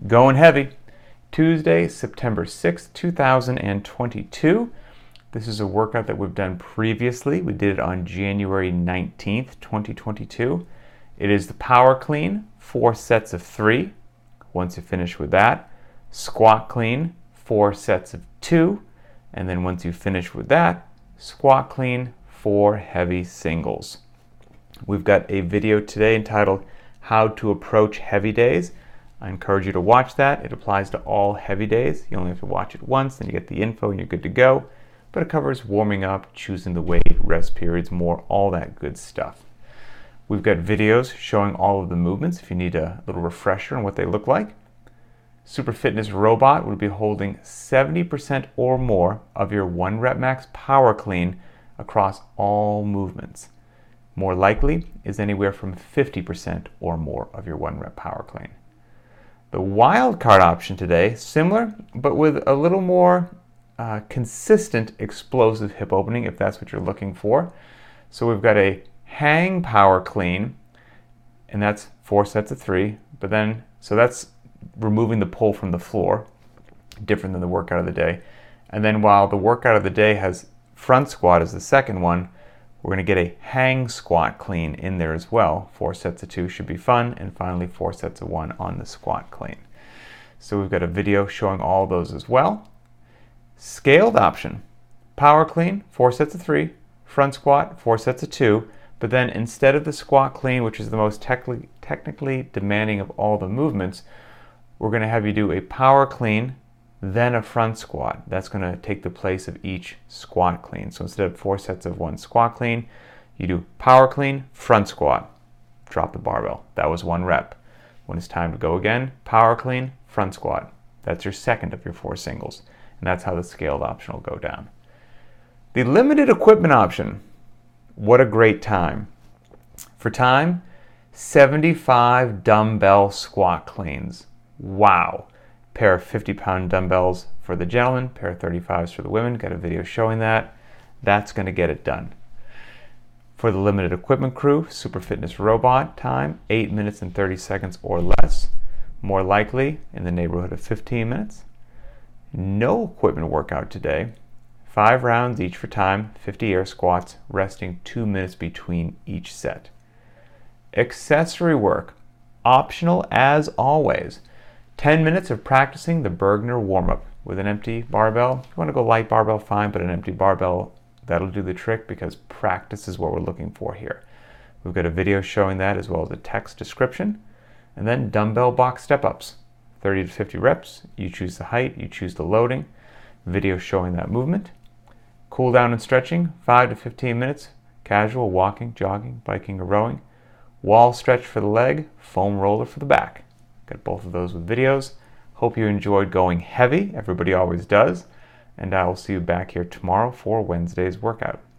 Going heavy. Tuesday, September 6th, 2022. This is a workout that we've done previously. We did it on January 19th, 2022. It is the power clean, 4 sets of 3. Once you finish with that, squat clean, 4 sets of 2. And then once you finish with that, squat clean, 4 heavy singles. We've got a video today entitled How to Approach Heavy Days. I encourage you to watch that. It applies to all heavy days. You only have to watch it once, then you get the info and you're good to go. But it covers warming up, choosing the weight, rest periods, more, all that good stuff. We've got videos showing all of the movements if you need a little refresher on what they look like. Super Fitness Robot would be holding 70% or more of your 1 rep max power clean across all movements. More likely is anywhere from 50% or more of your 1 rep power clean. The wildcard option today, similar, but with a little more consistent explosive hip opening, if that's what you're looking for. So we've got a hang power clean, and that's 4 sets of 3. But then, so that's removing the pull from the floor, different than the workout of the day. And then while the workout of the day has front squat as the second one, we're going to get a hang squat clean in there as well. 4 sets of 2 should be fun. And finally, 4 sets of 1 on the squat clean. So we've got a video showing all those as well. Scaled option. Power clean, 4 sets of 3. Front squat, 4 sets of 2. But then instead of the squat clean, which is the most technically demanding of all the movements, we're going to have you do a power clean, then a front squat. That's going to take the place of each squat clean. So instead of 4 sets of 1 squat clean, you do power clean, front squat, drop the barbell. That was 1 rep. When it's time to go again, power clean, front squat. That's your second of your 4 singles. And that's how the scaled option will go down. The limited equipment option. What a great time. For time, 75 dumbbell squat cleans. Wow. Pair of 50-pound dumbbells for the gentlemen, pair of 35s for the women. Got a video showing that. That's going to get it done. For the limited equipment crew, Super Fitness Robot time, 8 minutes and 30 seconds or less. More likely in the neighborhood of 15 minutes. No equipment workout today. 5 rounds each for time, 50 air squats, resting 2 minutes between each set. Accessory work, optional as always. 10 minutes of practicing the Bergner warm-up with an empty barbell. If you want to go light barbell, fine, but an empty barbell, that'll do the trick because practice is what we're looking for here. We've got a video showing that as well as a text description. And then dumbbell box step-ups, 30 to 50 reps. You choose the height, you choose the loading. Video showing that movement. Cool down and stretching, 5 to 15 minutes. Casual walking, jogging, biking, or rowing. Wall stretch for the leg, foam roller for the back. Got both of those with videos. Hope you enjoyed going heavy. Everybody always does. And I will see you back here tomorrow for Wednesday's workout.